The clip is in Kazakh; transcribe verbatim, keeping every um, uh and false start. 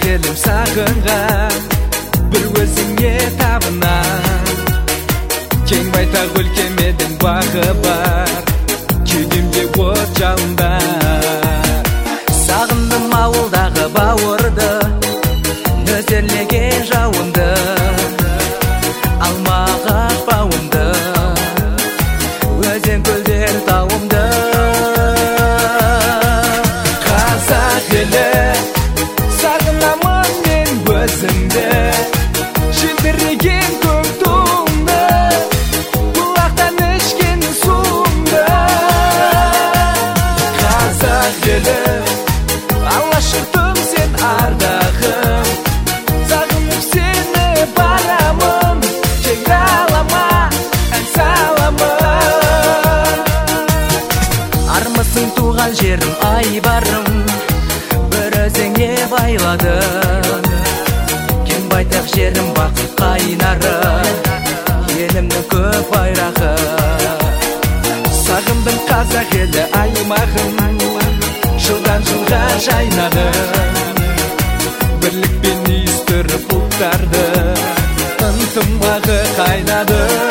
елім сағынған, бір өзіңе табынам. Кең байтақ өлкемедің бағы бар, кеудемде от жалындар. Сағындым ауылдағы бауырды, нөсерлеген жауынды, алмаға бауымды, өзен көлдер тауымды. Қазақ елі, сағынамын мен өзіңді, желбіреген көк туыңды, бұлақтан ішкен суыңды. Қазақ елі, алашыртым сен ардағым, сағынып сені барамын, шекаралама ән саламын. Армысың туған жерім, ай барым, бір өзіңе байладым. Кең байтақ жерім, бақыт қайнары, елімнің көк байрағы. Сағындым қазақ елі аймағым, жылдан жылға жайнадым. Бірлікпен үйістіріп ұлттарды, ынтымағы қайнады.